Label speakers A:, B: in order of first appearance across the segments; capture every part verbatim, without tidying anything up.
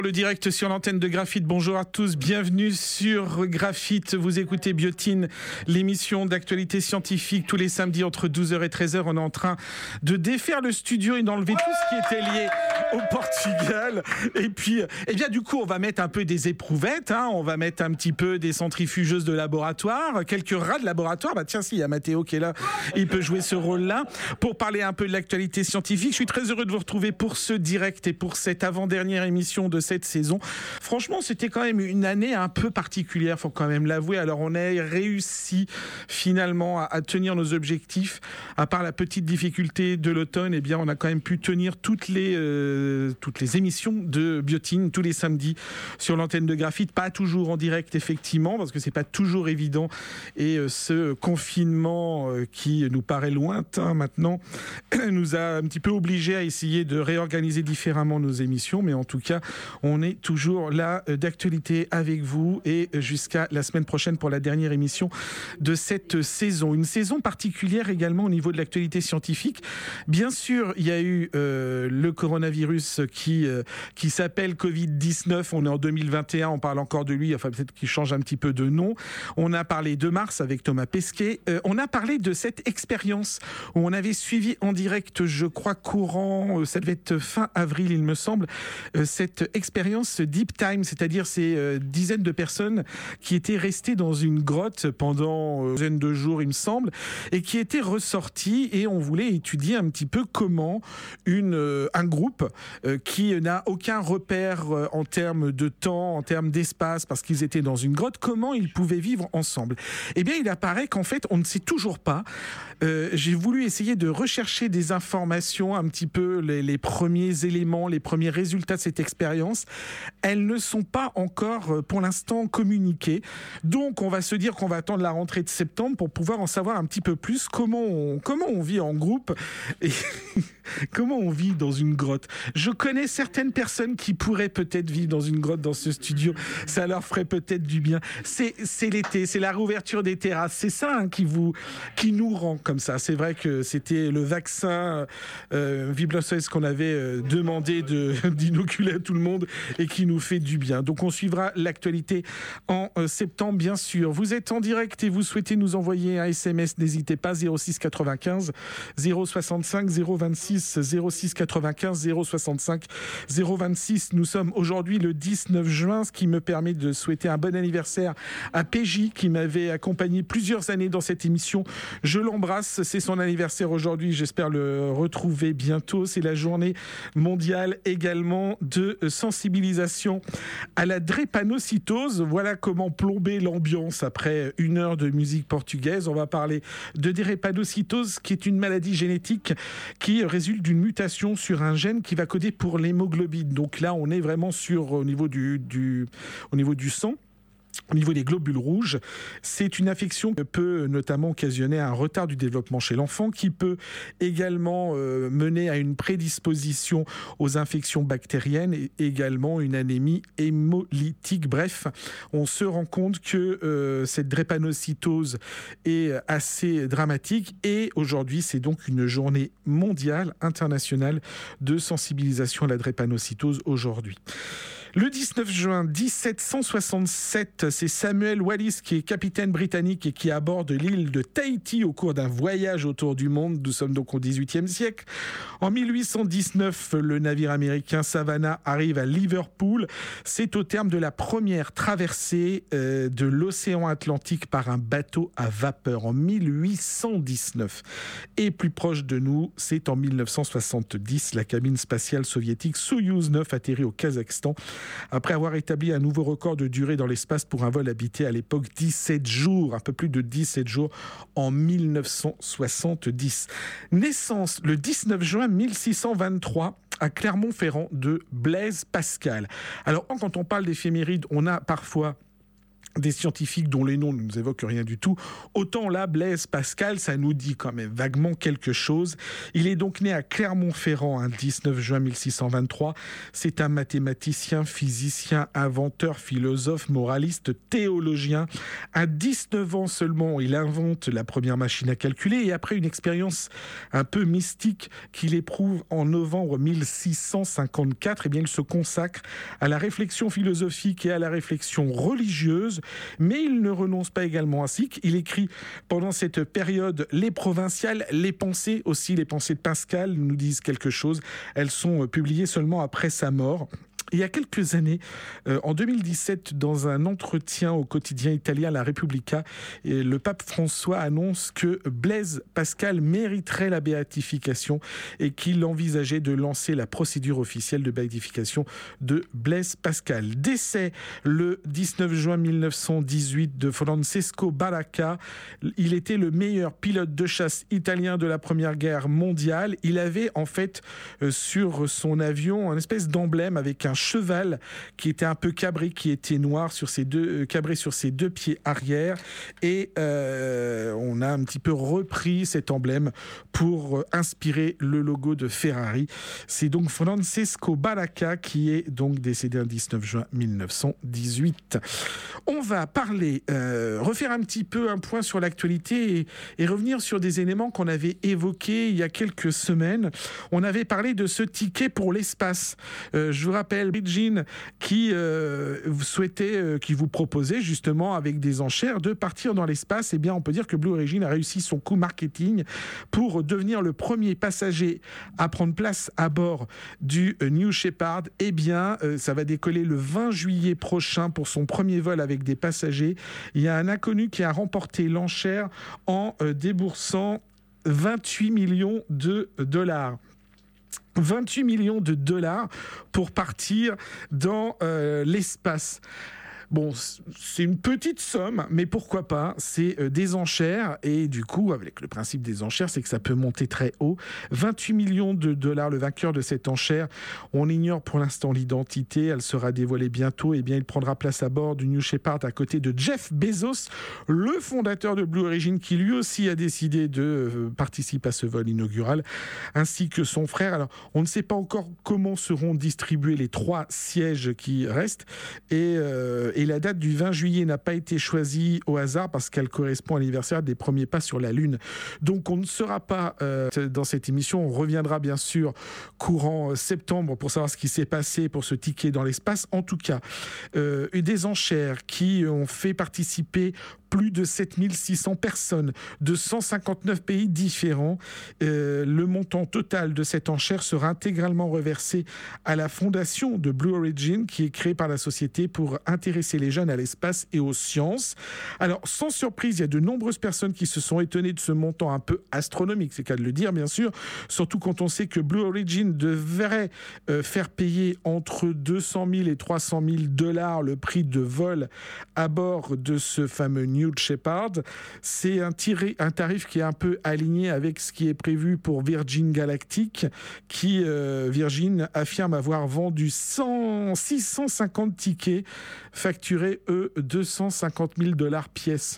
A: Le direct sur l'antenne de Graphite. Bonjour à tous, bienvenue sur Graphite. Vous écoutez Biotine, l'émission d'actualité scientifique tous les samedis entre douze heures et treize heures. On est en train de défaire le studio et d'enlever tout ce qui était lié au Portugal. Et puis, eh bien, du coup, on va mettre un peu des éprouvettes, hein. On va mettre un petit peu des centrifugeuses de laboratoire, quelques rats de laboratoire. Bah tiens, si, il y a Mathéo qui est là, il peut jouer ce rôle-là pour parler un peu de l'actualité scientifique. Je suis très heureux de vous retrouver pour ce direct et pour cette avant-dernière émission de cette saison. Franchement, c'était quand même une année un peu particulière, faut quand même l'avouer. Alors, on a réussi finalement à, à tenir nos objectifs. À part la petite difficulté de l'automne, eh bien, on a quand même pu tenir toutes les euh, toutes les émissions de Biotine tous les samedis sur l'antenne de Graphite. Pas toujours en direct, effectivement, parce que c'est pas toujours évident. Et euh, ce confinement euh, qui nous paraît lointain maintenant nous a un petit peu obligés à essayer de réorganiser différemment nos émissions. Mais en tout cas, on est toujours là d'actualité avec vous et jusqu'à la semaine prochaine pour la dernière émission de cette saison. Une saison particulière également au niveau de l'actualité scientifique. Bien sûr, il y a eu euh, le coronavirus qui, euh, qui s'appelle covid dix-neuf. On est en deux mille vingt et un, on parle encore de lui, enfin peut-être qu'il change un petit peu de nom. On a parlé de Mars avec Thomas Pesquet. Euh, on a parlé de cette expérience où on avait suivi en direct, je crois, courant, ça devait être fin avril, il me semble, euh, cette expérience Deep Time, c'est-à-dire ces euh, dizaines de personnes qui étaient restées dans une grotte pendant euh, une dizaine de jours, il me semble, et qui étaient ressorties, et on voulait étudier un petit peu comment une, euh, un groupe euh, qui n'a aucun repère euh, en termes de temps, en termes d'espace, parce qu'ils étaient dans une grotte, comment ils pouvaient vivre ensemble. Eh bien, il apparaît qu'en fait, on ne sait toujours pas. Euh, j'ai voulu essayer de rechercher des informations, un petit peu les, les premiers éléments, les premiers résultats de cette expérience. Elles ne sont pas encore, pour l'instant, communiquées. Donc, on va se dire qu'on va attendre la rentrée de septembre pour pouvoir en savoir un petit peu plus comment on, comment on vit en groupe et comment on vit dans une grotte. Je connais certaines personnes qui pourraient peut-être vivre dans une grotte dans ce studio. Ça leur ferait peut-être du bien. C'est, c'est l'été, c'est la réouverture des terrasses. C'est ça hein, qui, vous, qui nous rend comme ça. C'est vrai que c'était le vaccin euh, Viblossès qu'on avait euh, demandé de, d'inoculer à tout le monde et qui nous fait du bien. Donc on suivra l'actualité en euh, septembre, bien sûr. Vous êtes en direct et vous souhaitez nous envoyer un S M S, n'hésitez pas, zéro six quatre-vingt-quinze zéro soixante-cinq zéro vingt-six zéro six quatre-vingt-quinze zéro soixante-cinq zéro vingt-six. Nous sommes aujourd'hui le dix-neuf juin, ce qui me permet de souhaiter un bon anniversaire à P J qui m'avait accompagné plusieurs années dans cette émission. Je l'embrasse, c'est son anniversaire aujourd'hui, j'espère le retrouver bientôt. C'est la journée mondiale également de sensibilisation à la drépanocytose. Voilà comment plomber l'ambiance après une heure de musique portugaise. On va parler de drépanocytose qui est une maladie génétique qui résulte d'une mutation sur un gène qui va coder pour l'hémoglobine. Donc là, on est vraiment sur au niveau du, du, au niveau du sang. Au niveau des globules rouges, c'est une affection qui peut notamment occasionner un retard du développement chez l'enfant, qui peut également euh, mener à une prédisposition aux infections bactériennes et également une anémie hémolytique. Bref, on se rend compte que euh, cette drépanocytose est assez dramatique et aujourd'hui, c'est donc une journée mondiale, internationale de sensibilisation à la drépanocytose aujourd'hui. Le dix-neuf juin dix-sept cent soixante-sept, c'est Samuel Wallis qui est capitaine britannique et qui aborde l'île de Tahiti au cours d'un voyage autour du monde. Nous sommes donc au dix-huitième siècle. En mille huit cent dix-neuf, le navire américain Savannah arrive à Liverpool. C'est au terme de la première traversée euh, de l'océan Atlantique par un bateau à vapeur en mille huit cent dix-neuf. Et plus proche de nous, c'est en mille neuf cent soixante-dix, la cabine spatiale soviétique Soyouz neuf atterrit au Kazakhstan. Après avoir établi un nouveau record de durée dans l'espace pour un vol habité à l'époque dix-sept jours, un peu plus de dix-sept jours en mille neuf cent soixante-dix. Naissance le dix-neuf juin mille six cent vingt-trois à Clermont-Ferrand de Blaise Pascal. Alors quand on parle d'éphémérides, on a parfois des scientifiques dont les noms ne nous évoquent rien du tout, autant là, Blaise Pascal, ça nous dit quand même vaguement quelque chose. Il est donc né à Clermont-Ferrand, le dix-neuf juin mille six cent vingt-trois. C'est un mathématicien, physicien, inventeur, philosophe, moraliste, théologien. À dix-neuf ans seulement, il invente la première machine à calculer et après une expérience un peu mystique qu'il éprouve en novembre mille six cent cinquante-quatre, eh bien, il se consacre à la réflexion philosophique et à la réflexion religieuse. Mais il ne renonce pas également à S I C. Il écrit pendant cette période les provinciales, les pensées aussi, les pensées de Pascal nous disent quelque chose. Elles sont publiées seulement après sa mort. Il y a quelques années, euh, en deux mille dix-sept, dans un entretien au quotidien italien La Repubblica, et le pape François annonce que Blaise Pascal mériterait la béatification et qu'il envisageait de lancer la procédure officielle de béatification de Blaise Pascal. Décès le dix-neuf juin mille neuf cent dix-huit de Francesco Baracca. Il était le meilleur pilote de chasse italien de la Première Guerre mondiale. Il avait en fait euh, sur son avion un espèce d'emblème avec un cheval qui était un peu cabré, qui était noir sur ses deux, euh, cabré sur ses deux pieds arrière. Et euh, on a un petit peu repris cet emblème pour euh, inspirer le logo de Ferrari. C'est donc Francesco Baracca qui est donc décédé le dix-neuf juin mille neuf cent dix-huit. On va parler, euh, refaire un petit peu un point sur l'actualité et, et revenir sur des éléments qu'on avait évoqués il y a quelques semaines. On avait parlé de ce ticket pour l'espace. Euh, je vous rappelle Virgin qui euh, souhaitait, euh, qui vous proposait justement avec des enchères de partir dans l'espace. Eh bien, on peut dire que Blue Origin a réussi son coup marketing pour devenir le premier passager à prendre place à bord du euh, New Shepard. Eh bien, euh, ça va décoller le vingt juillet prochain pour son premier vol avec des passagers. Il y a un inconnu qui a remporté l'enchère en euh, déboursant vingt-huit millions de dollars. vingt-huit millions de dollars pour partir dans euh, l'espace. Bon, c'est une petite somme, mais pourquoi pas, c'est euh, des enchères, et du coup, avec le principe des enchères, c'est que ça peut monter très haut. vingt-huit millions de dollars, le vainqueur de cette enchère, on ignore pour l'instant l'identité, elle sera dévoilée bientôt, et bien il prendra place à bord du New Shepard à côté de Jeff Bezos, le fondateur de Blue Origin, qui lui aussi a décidé de euh, participer à ce vol inaugural, ainsi que son frère. Alors, on ne sait pas encore comment seront distribués les trois sièges qui restent, et, euh, et la date du vingt juillet n'a pas été choisie au hasard parce qu'elle correspond à l'anniversaire des premiers pas sur la Lune. Donc on ne sera pas euh, dans cette émission, on reviendra bien sûr courant septembre pour savoir ce qui s'est passé pour ce ticket dans l'espace. En tout cas, euh, des enchères qui ont fait participer plus de sept mille six cents personnes de cent cinquante-neuf pays différents. Euh, le montant total de cette enchère sera intégralement reversé à la fondation de Blue Origin qui est créée par la société pour intéresser les jeunes à l'espace et aux sciences. Alors, sans surprise, il y a de nombreuses personnes qui se sont étonnées de ce montant un peu astronomique, c'est le cas de le dire bien sûr, surtout quand on sait que Blue Origin devrait euh, faire payer entre deux cent mille et trois cent mille dollars le prix de vol à bord de ce fameux New Shepard. C'est un, tiré, un tarif qui est un peu aligné avec ce qui est prévu pour Virgin Galactic, qui, euh, Virgin, affirme avoir vendu cent, six cent cinquante tickets, facturés, eux, deux cent cinquante mille dollars pièce.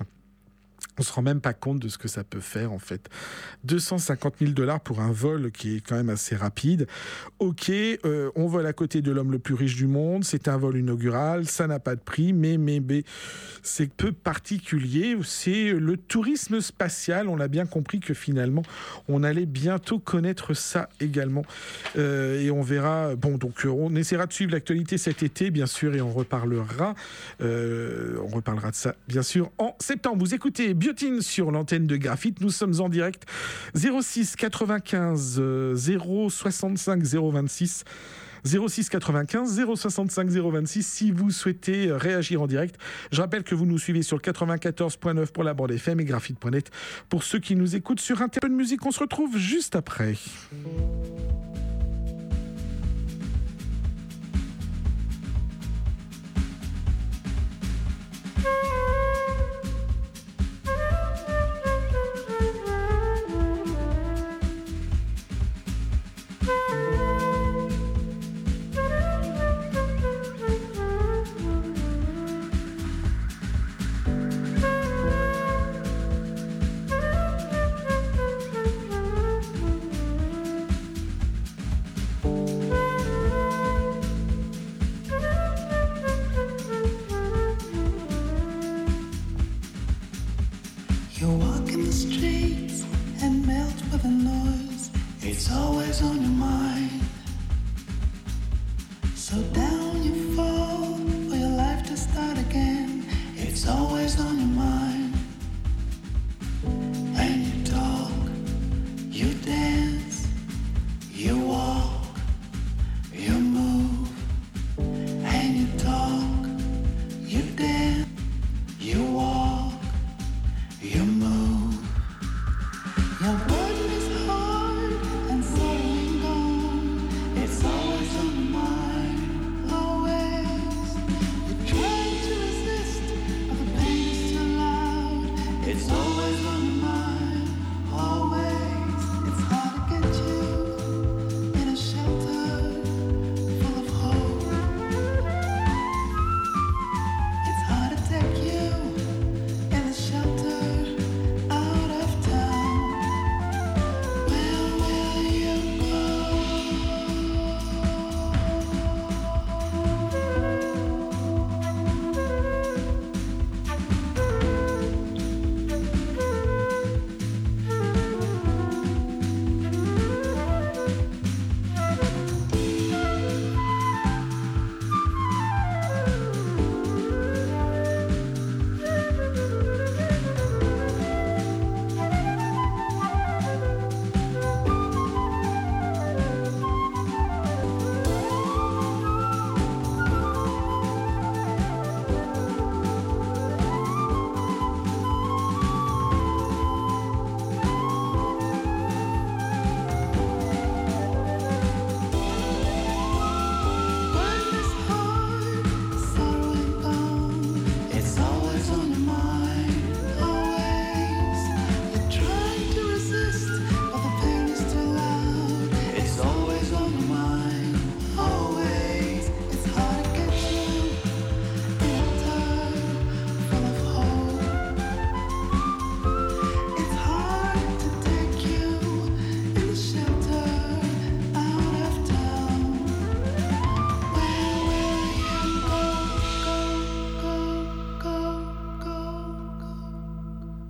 A: On ne se rend même pas compte de ce que ça peut faire, en fait. deux cent cinquante mille dollars pour un vol qui est quand même assez rapide. Ok, euh, on vole à côté de l'homme le plus riche du monde. C'est un vol inaugural. Ça n'a pas de prix, mais, mais, mais c'est peu particulier. C'est le tourisme spatial. On a bien compris que finalement, on allait bientôt connaître ça également. Euh, et on verra... Bon, donc, on essaiera de suivre l'actualité cet été, bien sûr, et on reparlera. Euh, on reparlera de ça, bien sûr, en septembre. Vous écoutez Biotine sur l'antenne de Graphite. Nous sommes en direct zéro six quatre-vingt-quinze zéro soixante-cinq zéro vingt-six zéro six quatre-vingt-quinze zéro soixante-cinq zéro vingt-six si vous souhaitez réagir en direct. Je rappelle que vous nous suivez sur le quatre-vingt-quatorze point neuf pour la bande F M et graphite point net pour ceux qui nous écoutent sur Internet. De musique, on se retrouve juste après.
B: always on your mind. So down you fall for your life to start again. It's always on your mind. And you talk, you dance, you walk, you move. And you talk, you dance, you walk, you move. Your burden is hard and sorrowing gone. It's always on your mind, always. You're trying to resist, but the pain is too loud. It's always on your mind, always. It's hard to get you in a shelter full of hope. It's hard to take you in a shelter out of town. Where will you go? Life is hard, sorrowing gone. It's always on your mind, always. You're trying to resist, but the pain is too loud. It's always on your mind, always. It's hard to get you in a time full of hope. It's hard to take you in the shelter out of town. Where will you go, go, go, go, go?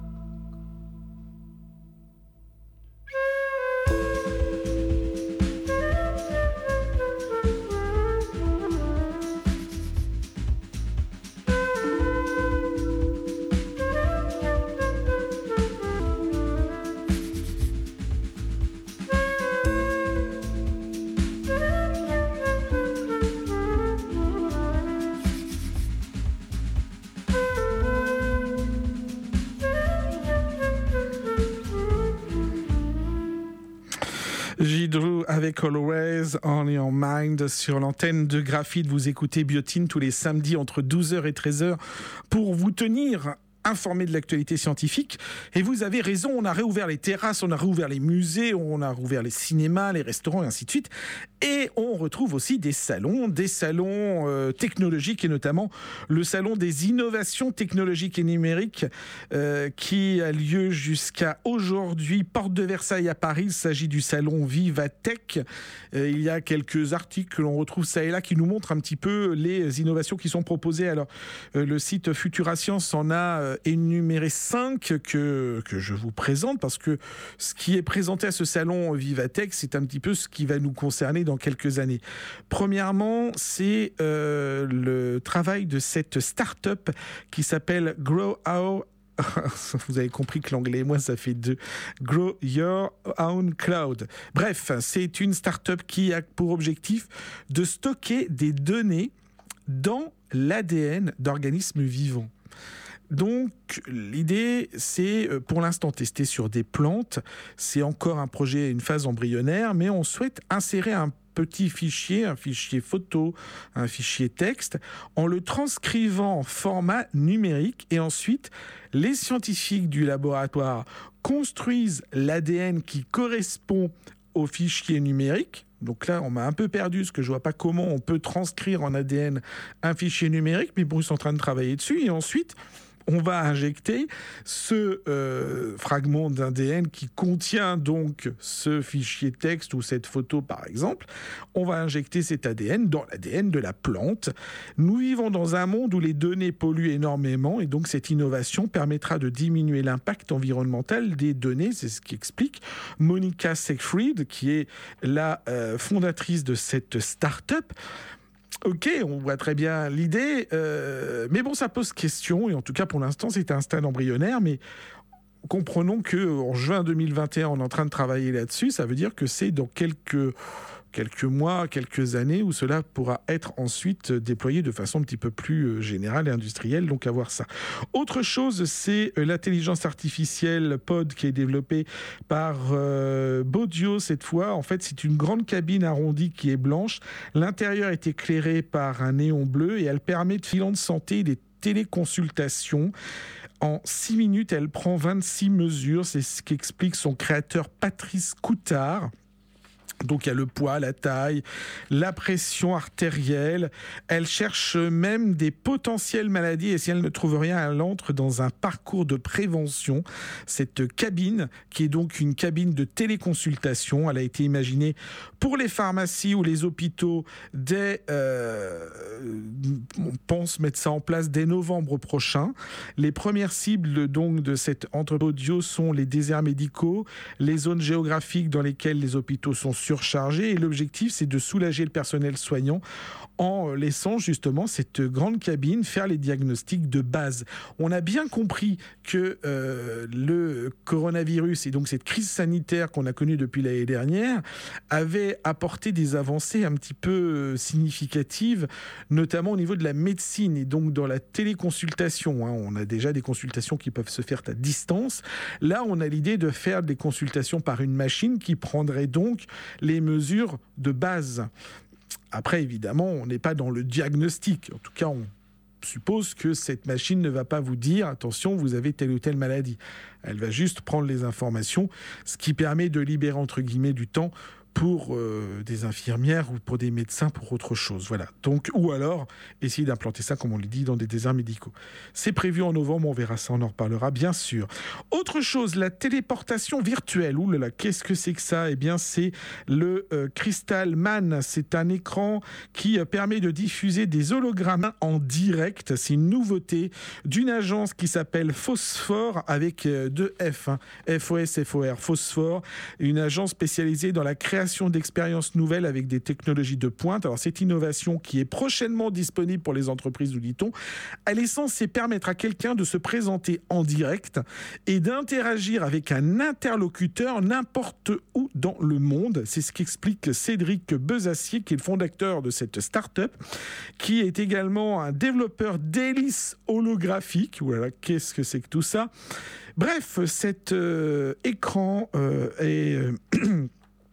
A: J-Drew avec Always on Your Mind sur l'antenne de Graphite. Vous écoutez Biotine tous les samedis entre douze heures et treize heures pour vous tenir informé de l'actualité scientifique. Et vous avez raison, on a réouvert les terrasses, on a réouvert les musées, on a réouvert les cinémas, les restaurants et ainsi de suite. Et on retrouve aussi des salons, des salons euh, technologiques et notamment le salon des innovations technologiques et numériques euh, qui a lieu jusqu'à aujourd'hui, porte de Versailles à Paris. Il s'agit du salon Vivatech. Euh, il y a quelques articles que l'on retrouve ça et là qui nous montrent un petit peu les innovations qui sont proposées. Alors, euh, le site Futura Science en a euh, énuméré cinq que, que je vous présente parce que ce qui est présenté à ce salon Vivatech, c'est un petit peu ce qui va nous concerner dans quelques années. Premièrement, c'est euh, le travail de cette start-up qui s'appelle Grow Our Vous avez compris que l'anglais et moi, ça fait deux. Grow Your Own Cloud. Bref, c'est une start-up qui a pour objectif de stocker des données dans l'A D N d'organismes vivants. Donc, l'idée, c'est pour l'instant testé sur des plantes. C'est encore un projet à une phase embryonnaire, mais on souhaite insérer un petit fichier, un fichier photo, un fichier texte, en le transcrivant en format numérique. Et ensuite, les scientifiques du laboratoire construisent l'A D N qui correspond au fichier numérique. Donc là, on m'a un peu perdu, parce que je ne vois pas comment on peut transcrire en A D N un fichier numérique, mais bon, ils sont en train de travailler dessus. Et ensuite, on va injecter ce euh, fragment d'A D N qui contient donc ce fichier texte ou cette photo par exemple. On va injecter cet A D N dans l'A D N de la plante. Nous vivons dans un monde où les données polluent énormément et donc cette innovation permettra de diminuer l'impact environnemental des données. C'est ce qui explique Monica Seyfried, qui est la euh, fondatrice de cette start-up. Ok, on voit très bien l'idée, euh, mais bon, ça pose question, et en tout cas, pour l'instant, c'est un stade embryonnaire, mais comprenons qu'en juin deux mille vingt et un, on est en train de travailler là-dessus, ça veut dire que c'est dans quelques... quelques mois, quelques années, où cela pourra être ensuite déployé de façon un petit peu plus générale et industrielle, donc à voir ça. Autre chose, c'est l'intelligence artificielle Pod qui est développée par euh, Bodio cette fois. En fait, c'est une grande cabine arrondie qui est blanche. L'intérieur est éclairé par un néon bleu et elle permet de filant de santé des téléconsultations. En six minutes, elle prend vingt-six mesures. C'est ce qu'explique son créateur Patrice Coutard. Donc il y a le poids, la taille, la pression artérielle. Elle cherche même des potentielles maladies et si elle ne trouve rien, elle entre dans un parcours de prévention. Cette cabine, qui est donc une cabine de téléconsultation, elle a été imaginée pour les pharmacies ou les hôpitaux dès, euh, on pense mettre ça en place dès novembre prochain. Les premières cibles donc de cette entreprise audio sont les déserts médicaux, les zones géographiques dans lesquelles les hôpitaux sont surchargés et l'objectif c'est de soulager le personnel soignant en laissant justement cette grande cabine faire les diagnostics de base. On a bien compris que euh, le coronavirus et donc cette crise sanitaire qu'on a connue depuis l'année dernière avait apporté des avancées un petit peu significatives, notamment au niveau de la médecine et donc dans la téléconsultation. Hein. On a déjà des consultations qui peuvent se faire à distance. Là, on a l'idée de faire des consultations par une machine qui prendrait donc les mesures de base. Après, évidemment, on n'est pas dans le diagnostic. En tout cas, on suppose que cette machine ne va pas vous dire « Attention, vous avez telle ou telle maladie ». Elle va juste prendre les informations, ce qui permet de libérer, entre guillemets, du temps pour euh, des infirmières ou pour des médecins pour autre chose. Voilà. Donc, ou alors, essayer d'implanter ça, comme on le dit, dans des déserts médicaux. C'est prévu en novembre, on verra ça, on en reparlera bien sûr. Autre chose, la téléportation virtuelle. Ouh là là, qu'est-ce que c'est que ça ? Eh bien, c'est le euh, Crystal Man. C'est un écran qui euh, permet de diffuser des hologrammes en direct. C'est une nouveauté d'une agence qui s'appelle Phosphore avec euh, deux F, hein. F O S F O R, Phosphore, une agence spécialisée dans la création d'expériences nouvelles avec des technologies de pointe. Alors cette innovation qui est prochainement disponible pour les entreprises, nous dit-on, elle est censée permettre à quelqu'un de se présenter en direct et d'interagir avec un interlocuteur n'importe où dans le monde. C'est ce qu'explique Cédric Bezassier, qui est le fondateur de cette start-up, qui est également un développeur d'hélices holographiques. Voilà, qu'est-ce que c'est que tout ça ? Bref, cet euh, écran euh, est... Euh,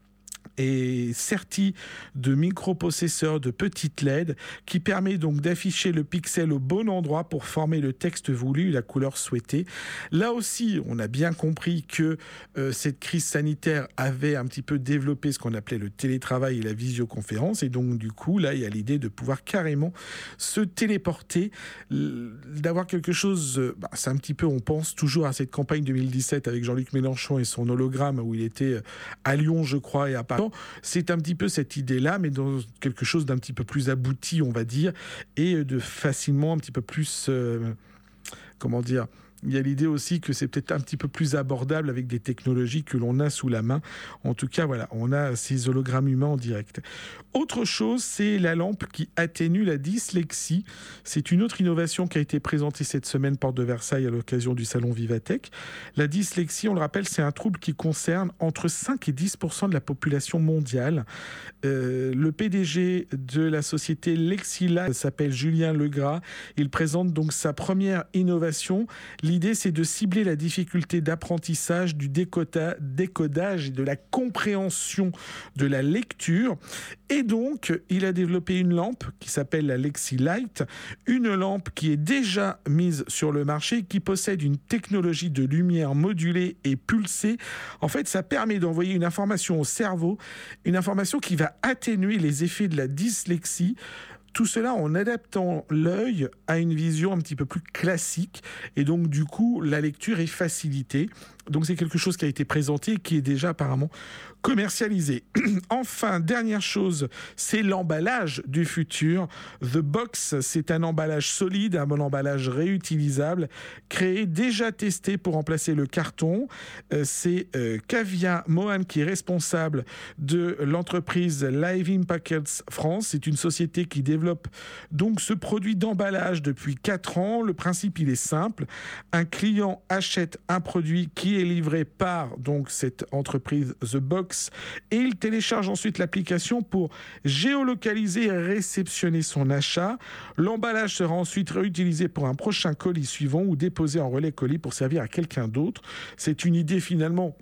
A: est serti de microprocesseurs de petites L E D qui permet donc d'afficher le pixel au bon endroit pour former le texte voulu et la couleur souhaitée. Là aussi, on a bien compris que euh, cette crise sanitaire avait un petit peu développé ce qu'on appelait le télétravail et la visioconférence et donc du coup, là, il y a l'idée de pouvoir carrément se téléporter, d'avoir quelque chose, bah, c'est un petit peu, on pense toujours à cette campagne deux mille dix-sept avec Jean-Luc Mélenchon et son hologramme où il était à Lyon, je crois, et à Paris. C'est un petit peu cette idée-là, mais dans quelque chose d'un petit peu plus abouti, on va dire, et de facilement un petit peu plus, euh, comment dire, il y a l'idée aussi que c'est peut-être un petit peu plus abordable avec des technologies que l'on a sous la main. En tout cas, voilà, on a ces hologrammes humains en direct. Autre chose, c'est la lampe qui atténue la dyslexie. C'est une autre innovation qui a été présentée cette semaine porte de Versailles à l'occasion du salon Vivatech. La dyslexie, on le rappelle, c'est un trouble qui concerne entre cinq et dix pour cent de la population mondiale. Euh, le P D G de la société Lexila s'appelle Julien Legras. Il présente donc sa première innovation. L'idée, c'est de cibler la difficulté d'apprentissage, du décoda- décodage et de la compréhension de la lecture. Et donc, il a développé une lampe qui s'appelle la LexiLight, une lampe qui est déjà mise sur le marché, qui possède une technologie de lumière modulée et pulsée. En fait, ça permet d'envoyer une information au cerveau, une information qui va atténuer les effets de la dyslexie, Tout cela en adaptant l'œil à une vision un petit peu plus classique et donc du coup la lecture est facilitée. Donc c'est quelque chose qui a été présenté et qui est déjà apparemment commercialisé. Enfin, dernière chose, c'est l'emballage du futur. The Box, c'est un emballage solide, un bon emballage réutilisable, créé, déjà testé pour remplacer le carton. Euh, c'est euh, Kavia Mohan qui est responsable de l'entreprise Live In Packets France. C'est une société qui développe donc ce produit d'emballage depuis quatre ans. Le principe, il est simple. Un client achète un produit qui est livré par donc cette entreprise The Box et il télécharge ensuite l'application pour géolocaliser et réceptionner son achat. L'emballage sera ensuite réutilisé pour un prochain colis suivant ou déposé en relais colis pour servir à quelqu'un d'autre. C'est une idée finalement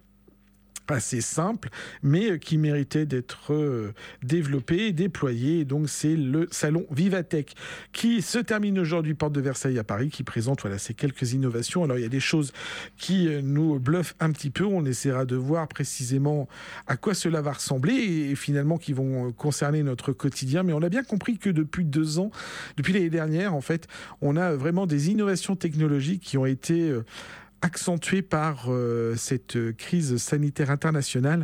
A: assez simple, mais qui méritait d'être euh, développé et déployé. Et donc, c'est le salon Vivatech qui se termine aujourd'hui, porte de Versailles à Paris, qui présente voilà, ces quelques innovations. Alors, il y a des choses qui euh, nous bluffent un petit peu. On essaiera de voir précisément à quoi cela va ressembler et, et finalement qui vont concerner notre quotidien. Mais on a bien compris que depuis deux ans, depuis l'année dernière, en fait, on a vraiment des innovations technologiques qui ont été euh, accentuée par euh, cette crise sanitaire internationale.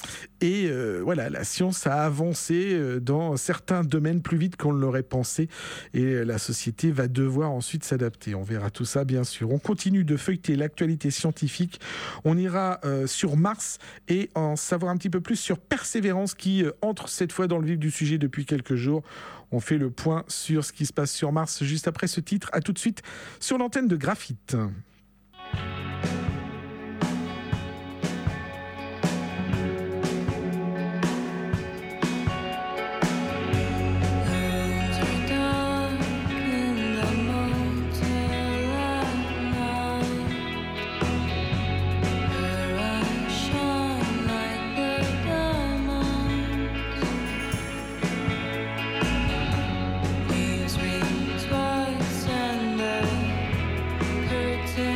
A: Et euh, voilà, la science a avancé euh, dans certains domaines plus vite qu'on ne l'aurait pensé. Et euh, la société va devoir ensuite s'adapter. On verra tout ça, bien sûr. On continue de feuilleter l'actualité scientifique. On ira euh, sur Mars et en savoir un petit peu plus sur Persévérance qui euh, entre cette fois dans le vif du sujet depuis quelques jours. On fait le point sur ce qui se passe sur Mars juste après ce titre. À tout de suite sur l'antenne de Graphite.
C: Twice and the curtain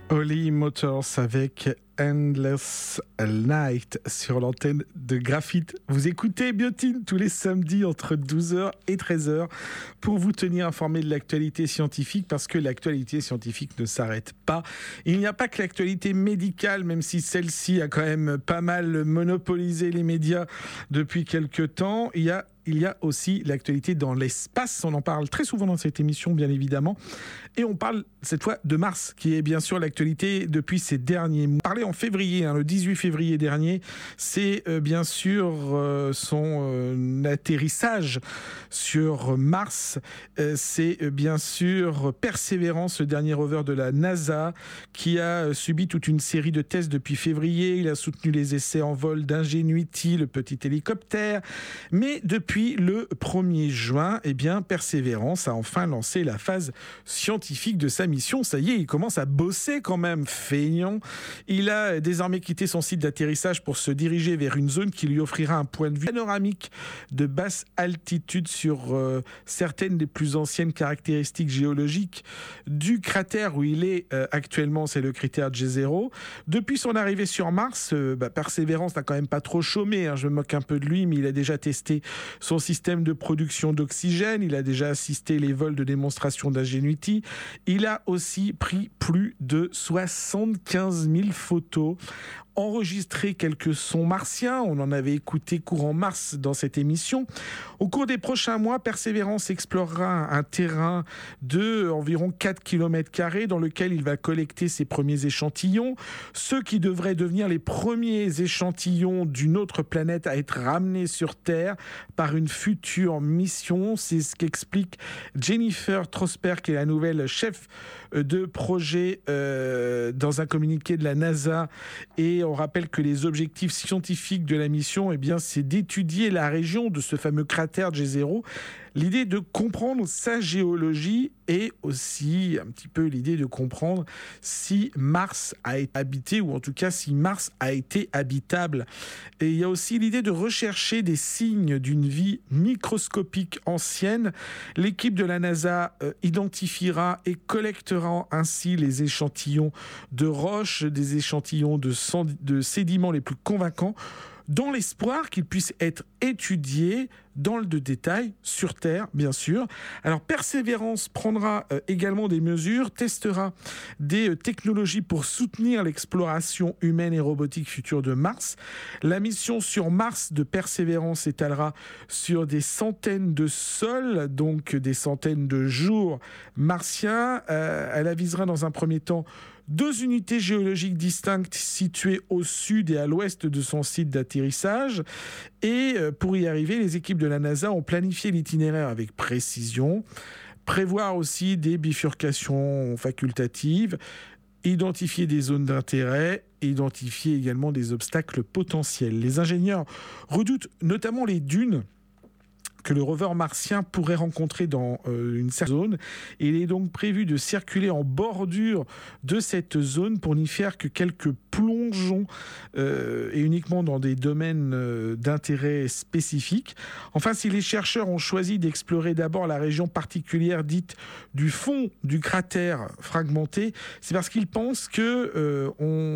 A: Holly Motors avec Endless Night sur l'antenne de Graphite. Vous écoutez Biotine tous les samedis entre douze heures et treize heures pour vous tenir informé de l'actualité scientifique, parce que l'actualité scientifique ne s'arrête pas. Il n'y a pas que l'actualité médicale, même si celle-ci a quand même pas mal monopolisé les médias depuis quelque temps. Il y a Il y a aussi l'actualité dans l'espace. On en parle très souvent dans cette émission, bien évidemment. Et on parle cette fois de Mars, qui est bien sûr l'actualité depuis ces derniers mois. On parlait en février, hein, le dix-huit février dernier. C'est euh, bien sûr euh, son euh, atterrissage sur Mars. Euh, c'est euh, bien sûr Perseverance, le dernier rover de la NASA, qui a euh, subi toute une série de tests depuis février. Il a soutenu les essais en vol d'Ingenuity, le petit hélicoptère. Mais depuis le premier juin, eh bien, Perseverance a enfin lancé la phase scientifique de sa mission. Ça y est, il commence à bosser quand même, feignant. Il a désormais quitté son site d'atterrissage pour se diriger vers une zone qui lui offrira un point de vue panoramique de basse altitude sur euh, certaines des plus anciennes caractéristiques géologiques du cratère où il est euh, actuellement. C'est le cratère J zéro. Depuis son arrivée sur Mars, euh, bah, Perseverance n'a quand même pas trop chômé, hein, je me moque un peu de lui, mais il a déjà testé son système de production d'oxygène, il a déjà assisté les vols de démonstration d'Ingenuity, il a aussi pris plus de soixante-quinze mille photos, enregistré quelques sons martiens, on en avait écouté courant mars dans cette émission. Au cours des prochains mois, Perseverance explorera un terrain de environ quatre kilomètres carrés dans lequel il va collecter ses premiers échantillons, ceux qui devraient devenir les premiers échantillons d'une autre planète à être ramenés sur Terre par une future mission. C'est ce qu'explique Jennifer Trosper, qui est la nouvelle chef de projet euh, dans un communiqué de la NASA. Et on rappelle que les objectifs scientifiques de la mission, eh bien, c'est d'étudier la région de ce fameux cratère J zéro. L'idée de comprendre sa géologie et aussi un petit peu l'idée de comprendre si Mars a été habité, ou en tout cas si Mars a été habitable. Et il y a aussi l'idée de rechercher des signes d'une vie microscopique ancienne. L'équipe de la NASA euh, identifiera et collectera ainsi les échantillons de roches, des échantillons de, sand- de sédiments les plus convaincants, dans l'espoir qu'ils puissent être étudiés dans le détail sur Terre, bien sûr. Alors, Perseverance prendra euh, également des mesures, testera des euh, technologies pour soutenir l'exploration humaine et robotique future de Mars. La mission sur Mars de Perseverance s'étalera sur des centaines de sols, donc des centaines de jours martiens. Euh, elle avisera dans un premier temps deux unités géologiques distinctes situées au sud et à l'ouest de son site d'atterrissage. Et pour y arriver, les équipes de la NASA ont planifié l'itinéraire avec précision, prévoir aussi des bifurcations facultatives, identifier des zones d'intérêt, identifier également des obstacles potentiels. Les ingénieurs redoutent notamment les dunes que le rover martien pourrait rencontrer dans euh, une certaine zone. Et il est donc prévu de circuler en bordure de cette zone pour n'y faire que quelques plongeons euh, et uniquement dans des domaines euh, d'intérêt spécifiques. Enfin, si les chercheurs ont choisi d'explorer d'abord la région particulière dite du fond du cratère fragmenté, c'est parce qu'ils pensent que euh,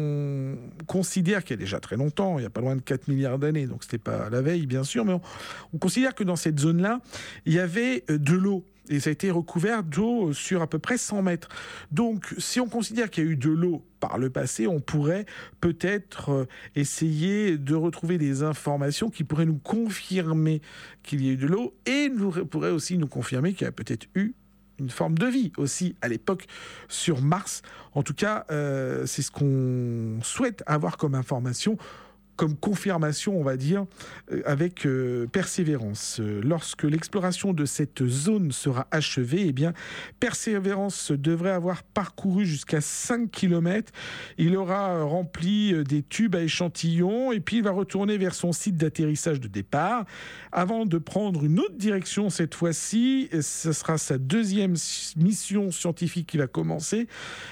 A: on considère qu'il y a déjà très longtemps, il y a pas loin de quatre milliards d'années, donc c'était pas la veille bien sûr, mais on, on considère que dans cette zone-là, il y avait de l'eau. Et ça a été recouvert d'eau sur à peu près cent mètres. Donc, si on considère qu'il y a eu de l'eau par le passé, on pourrait peut-être essayer de retrouver des informations qui pourraient nous confirmer qu'il y a eu de l'eau et nous, pourraient aussi nous confirmer qu'il y a peut-être eu une forme de vie aussi à l'époque sur Mars. En tout cas, euh, c'est ce qu'on souhaite avoir comme information, comme confirmation, on va dire, avec euh, Perseverance. Lorsque l'exploration de cette zone sera achevée, eh bien, Perseverance devrait avoir parcouru jusqu'à cinq kilomètres. Il aura rempli des tubes à échantillons et puis il va retourner vers son site d'atterrissage de départ avant de prendre une autre direction cette fois-ci. Ce sera sa deuxième mission scientifique qui va commencer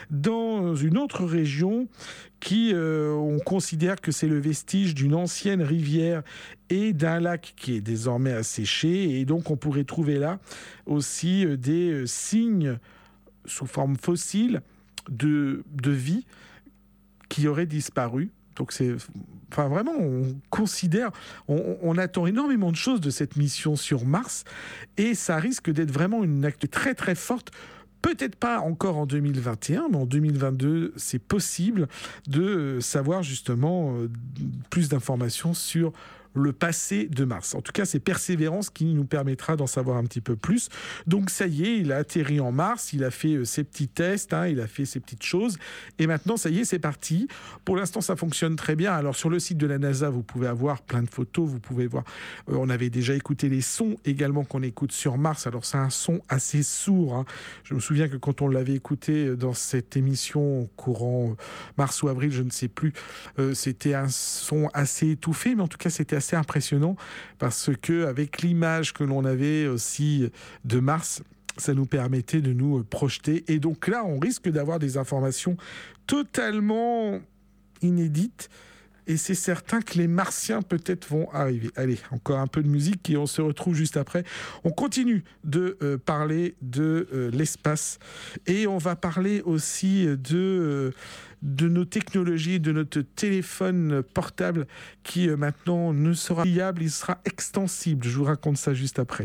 A: dans une autre région qui, euh, on considère que c'est le vestige d'une ancienne rivière et d'un lac qui est désormais asséché. Et donc, on pourrait trouver là aussi euh, des euh, signes sous forme fossile de, de vie qui auraient disparu. Donc c'est, enfin vraiment, on considère, on, on attend énormément de choses de cette mission sur Mars, et ça risque d'être vraiment une acte très très forte. Peut-être pas encore en deux mille vingt et un, mais en deux mille vingt-deux, c'est possible de savoir justement plus d'informations sur le passé de Mars. En tout cas, c'est Persévérance qui nous permettra d'en savoir un petit peu plus. Donc ça y est, il a atterri en Mars, il a fait euh, ses petits tests, hein, il a fait ses petites choses, et maintenant, ça y est, c'est parti. Pour l'instant, ça fonctionne très bien. Alors sur le site de la NASA, vous pouvez avoir plein de photos, vous pouvez voir, euh, on avait déjà écouté les sons également qu'on écoute sur Mars. Alors c'est un son assez sourd, hein. Je me souviens que quand on l'avait écouté dans cette émission courant mars ou avril, je ne sais plus, euh, c'était un son assez étouffé, mais en tout cas, c'était assez impressionnant parce que avec l'image que l'on avait aussi de Mars, ça nous permettait de nous projeter. Et donc là, on risque d'avoir des informations totalement inédites. Et c'est certain que les Martiens peut-être vont arriver. Allez, encore un peu de musique et on se retrouve juste après. On continue de euh, parler de euh, l'espace et on va parler aussi de... Euh, de nos technologies, de notre téléphone portable qui euh, maintenant ne sera pliable, il sera extensible. Je vous raconte ça juste après.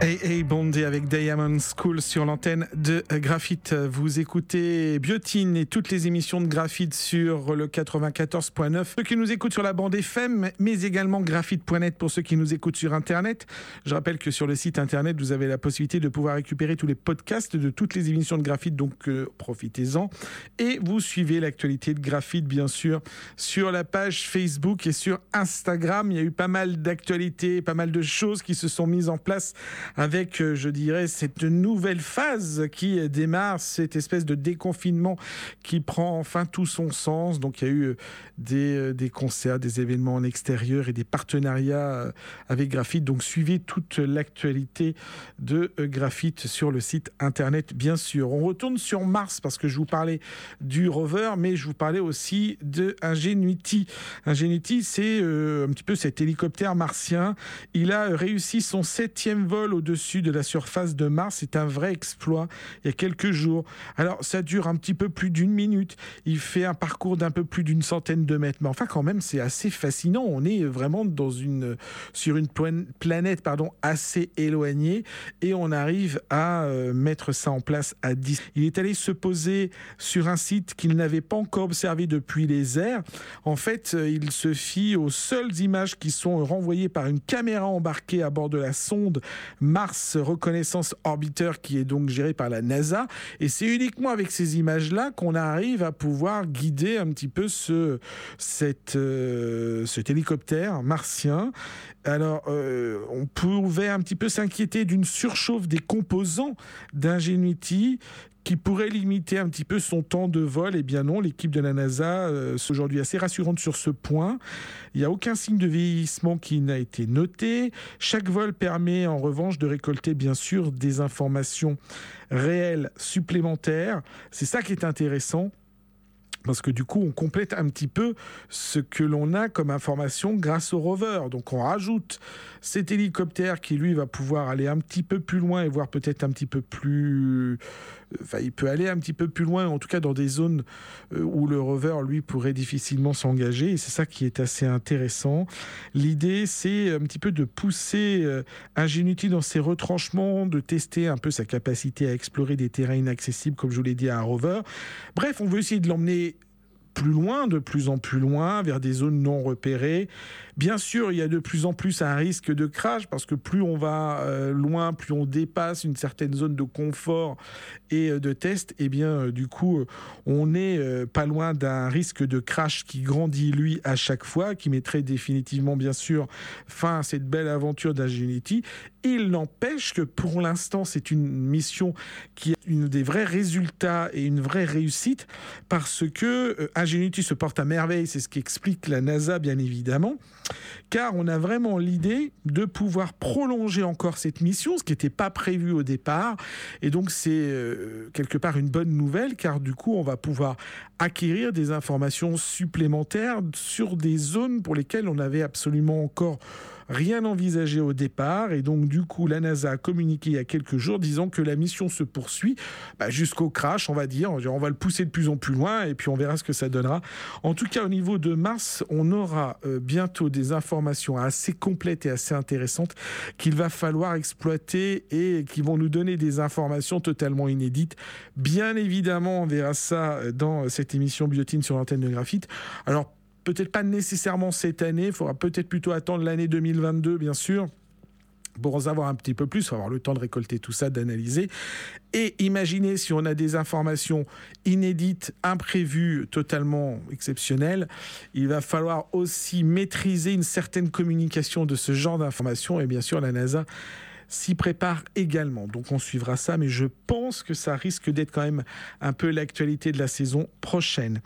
A: Hey Hey Bondé avec Diamond School sur l'antenne de Graphite. Vous écoutez Biotine et toutes les émissions de Graphite sur le quatre-vingt-quatorze point neuf. Ceux qui nous écoutent sur la bande F M, mais également graphite point net pour ceux qui nous écoutent sur Internet. Je rappelle que sur le site Internet, vous avez la possibilité de pouvoir récupérer tous les podcasts de toutes les émissions de Graphite, donc euh, profitez-en. Et vous suivez l'actualité de Graphite, bien sûr, sur la page Facebook et sur Instagram. Il y a eu pas mal d'actualités, pas mal de choses qui se sont mises en place avec, je dirais, cette nouvelle phase qui démarre, cette espèce de déconfinement qui prend enfin tout son sens. Donc il y a eu des, des concerts, des événements en extérieur et des partenariats avec Graphite. Donc suivez toute l'actualité de Graphite sur le site internet, bien sûr. On retourne sur Mars parce que je vous parlais du rover, mais je vous parlais aussi de Ingenuity. Ingenuity, c'est euh, un petit peu cet hélicoptère martien. Il a réussi son septième vol au-dessus de la surface de Mars. C'est un vrai exploit il y a quelques jours. Alors ça dure un petit peu plus d'une minute. Il fait un parcours d'un peu plus d'une centaine de mètres. Mais enfin quand même c'est assez fascinant. On est vraiment dans une, sur une planète pardon, assez éloignée et on arrive à euh, mettre ça en place à dix. Il est allé se poser sur un site qu'il n'avait pas encore observé depuis les airs. En fait euh, il se fie aux seules images qui sont renvoyées par une caméra embarquée à bord de la sonde Mars Reconnaissance Orbiter qui est donc géré par la NASA et c'est uniquement avec ces images-là qu'on arrive à pouvoir guider un petit peu ce, cette, euh, cet hélicoptère martien. Alors, euh, on pouvait un petit peu s'inquiéter d'une surchauffe des composants d'Ingenuity qui pourrait limiter un petit peu son temps de vol. Eh bien non, l'équipe de la NASA euh, est aujourd'hui assez rassurante sur ce point. Il n'y a aucun signe de vieillissement qui n'a été noté. Chaque vol permet en revanche de récolter bien sûr des informations réelles supplémentaires. C'est ça qui est intéressant. Parce que du coup, on complète un petit peu ce que l'on a comme information grâce au rover. Donc, on rajoute cet hélicoptère qui, lui, va pouvoir aller un petit peu plus loin et voir peut-être un petit peu plus... Enfin, il peut aller un petit peu plus loin, en tout cas dans des zones où le rover, lui, pourrait difficilement s'engager. Et c'est ça qui est assez intéressant. L'idée, c'est un petit peu de pousser Ingenuity dans ses retranchements, de tester un peu sa capacité à explorer des terrains inaccessibles, comme je vous l'ai dit, à un rover. Bref, on veut essayer de l'emmener plus loin, de plus en plus loin, vers des zones non repérées. Bien sûr, il y a de plus en plus un risque de crash, parce que plus on va euh, loin, plus on dépasse une certaine zone de confort et euh, de test, et bien euh, du coup, euh, on n'est euh, pas loin d'un risque de crash qui grandit, lui, à chaque fois, qui mettrait définitivement, bien sûr, fin à cette belle aventure d'Ingenuity. Il n'empêche que pour l'instant, c'est une mission qui a une des vrais résultats et une vraie réussite, parce que euh, Ingenuity se porte à merveille, c'est ce qu'explique la NASA, bien évidemment, car on a vraiment l'idée de pouvoir prolonger encore cette mission, ce qui n'était pas prévu au départ, et donc c'est euh, quelque part une bonne nouvelle, car du coup on va pouvoir acquérir des informations supplémentaires sur des zones pour lesquelles on n'avait absolument encore rien envisagé au départ, et donc du coup la NASA a communiqué il y a quelques jours disant que la mission se poursuit bah, jusqu'au crash, on va dire. On va le pousser de plus en plus loin et puis on verra ce que ça donnera. En tout cas, au niveau de Mars, on aura euh, bientôt des informations assez complètes et assez intéressantes qu'il va falloir exploiter et qui vont nous donner des informations totalement inédites. Bien évidemment, on verra ça dans cette émission Biotine sur l'antenne de Graphite. Alors peut-être pas nécessairement cette année, il faudra peut-être plutôt attendre l'année deux mille vingt-deux, bien sûr, pour en savoir un petit peu plus, avoir le temps de récolter tout ça, d'analyser. Et imaginez si on a des informations inédites, imprévues, totalement exceptionnelles, il va falloir aussi maîtriser une certaine communication de ce genre d'informations, et bien sûr la NASA s'y prépare également. Donc on suivra ça, mais je pense que ça risque d'être quand même un peu l'actualité de la saison prochaine.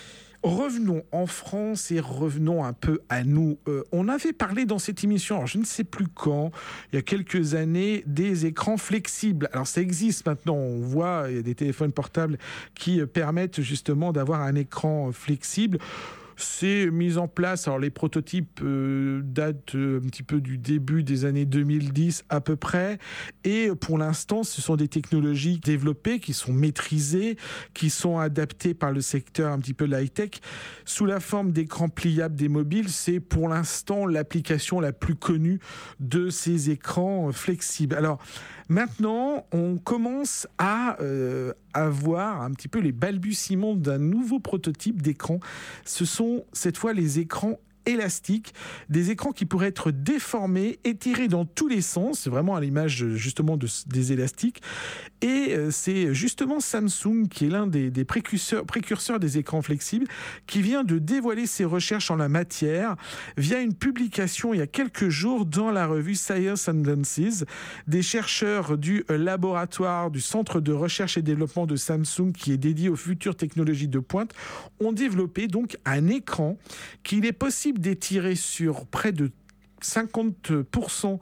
A: Revenons en France et revenons un peu à nous. Euh, on avait parlé dans cette émission, alors je ne sais plus quand, il y a quelques années, des écrans flexibles. Alors ça existe maintenant, on voit, il y a des téléphones portables qui permettent justement d'avoir un écran flexible. C'est mis en place, alors les prototypes euh, datent euh, un petit peu du début des années deux mille dix à peu près, et pour l'instant ce sont des technologies développées qui sont maîtrisées, qui sont adaptées par le secteur un petit peu de la high-tech, sous la forme d'écrans pliables des mobiles. C'est pour l'instant l'application la plus connue de ces écrans flexibles. Alors maintenant, on commence à euh, avoir un petit peu les balbutiements d'un nouveau prototype d'écran. Ce sont cette fois les écrans élastiques, des écrans qui pourraient être déformés, étirés dans tous les sens, c'est vraiment à l'image justement de, des élastiques. Et euh, c'est justement Samsung qui est l'un des, des précurseurs, précurseurs des écrans flexibles qui vient de dévoiler ses recherches en la matière via une publication il y a quelques jours dans la revue Science Advances. Des chercheurs du laboratoire du Centre de recherche et développement de Samsung qui est dédié aux futures technologies de pointe ont développé donc un écran qu'il est possible d'étirer sur près de cinquante pour cent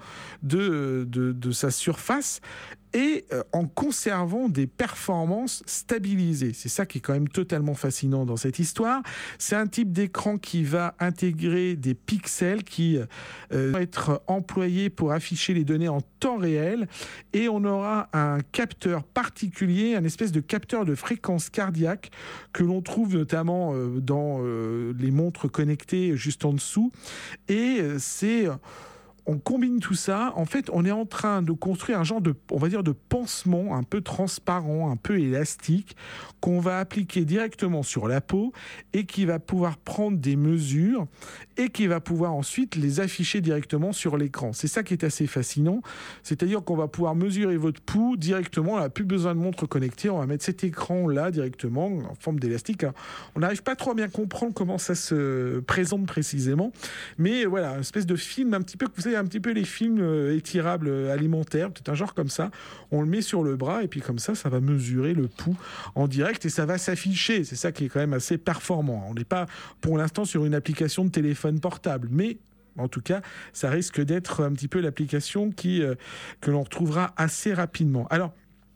A: de, de, de sa surface et euh, en conservant des performances stabilisées. C'est ça qui est quand même totalement fascinant dans cette histoire. C'est un type d'écran qui va intégrer des pixels qui euh, vont être employés pour afficher les données en temps réel, et on aura un capteur particulier, un espèce de capteur de fréquence cardiaque que l'on trouve notamment euh, dans euh, les montres connectées juste en dessous, et euh, c'est... On combine tout ça, en fait, on est en train de construire un genre de, on va dire, de pansement un peu transparent, un peu élastique, qu'on va appliquer directement sur la peau et qui va pouvoir prendre des mesures et qui va pouvoir ensuite les afficher directement sur l'écran. C'est ça qui est assez fascinant, c'est-à-dire qu'on va pouvoir mesurer votre pouls directement, on n'a plus besoin de montre connectée, on va mettre cet écran-là directement en forme d'élastique. Alors, on n'arrive pas trop à bien comprendre comment ça se présente précisément, mais voilà, une espèce de film un petit peu, vous savez, un petit peu les films euh, étirables euh, alimentaires, peut-être un genre comme ça. On le met sur le bras et puis comme ça, ça va mesurer le pouls en direct et ça va s'afficher. C'est ça qui est quand même assez performant. On n'est pas pour l'instant sur une application de téléphone portable, mais en tout cas, ça risque d'être un petit peu l'application qui, euh, que l'on retrouvera assez rapidement. Alors,